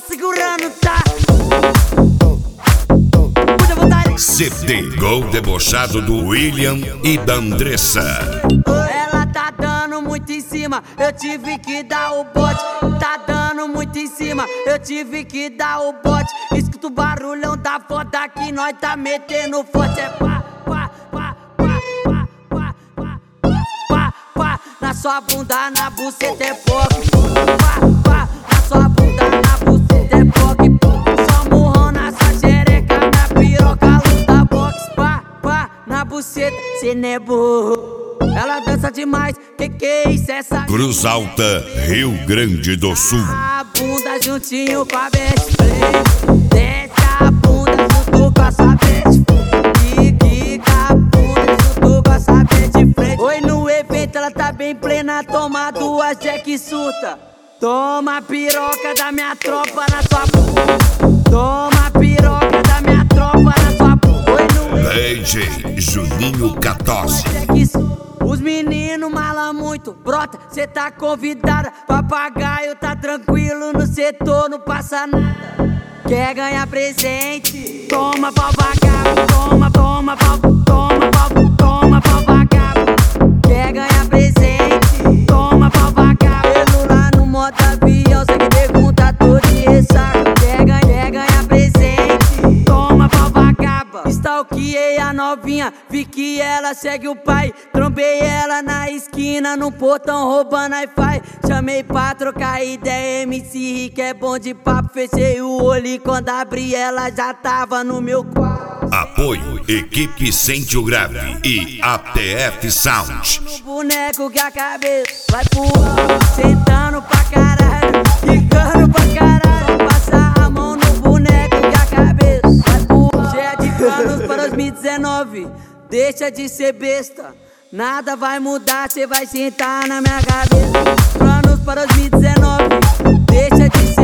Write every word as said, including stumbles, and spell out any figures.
segurando, tá? Muita vontade. C D Gol Debochado do William e da Andressa. Ela tá dando muito em cima, eu tive que dar o bote. Tá dando muito em cima, eu tive que dar o bote. Escuta o barulhão da foda que nós tá metendo forte. É pá, pá, pá, pá, pá, pá, pá, pá, pá. Na sua bunda, na buceta é foque. Pá, pá, na sua bunda, na buceta é foque. Só murrão na sua xereca, na piroca, luta boxe. Pá, pá, na buceta, cê não é burro. Ela dança demais, que que é isso, essa Cruz Alta, Rio Grande do Sul. a bunda juntinho com a best friend. Desce a bunda junto com a sua best friend. Quica a bunda junto com a sua best friend. Oi, no evento ela tá bem plena, toma duas Jack surta. Toma a piroca da minha tropa na sua bunda. Toma a piroca da minha tropa na sua bunda. Oi, no D J Juninho quatorze. Os meninos mala muito, brota, cê tá convidada. Papagaio tá tranquilo no setor, não passa nada. Quer ganhar presente? Toma pau vagabundo, toma, toma pau, toma pau, toma pau vagabundo. Quer ganhar presente? Toma pau vagabundo. Celular no modo avião, cê que pergunta, tô de ressaca. Quer ganhar, quer ganhar presente? Toma pau vagabundo. Stalkeei a novinha, vi que ela segue o pai. Trombei ela na esquina, no portão roubando Wi-Fi. Chamei pra trocar ideia, M C Rick é bom de papo. Fechei o olho e quando abri ela já tava no meu quarto. Apoio Equipe Sente o Grave e A T F Sound. No boneco que a cabeça vai pro alto, sentando pra caralho, quicando pra caralho. Passa a mão no boneco que a cabeça vai pro alto. Cheia de planos pra dois mil e dezenove, deixa de ser besta. Nada vai mudar, cê vai sentar na minha cabeça. Planos para dois mil e dezenove, deixa de ser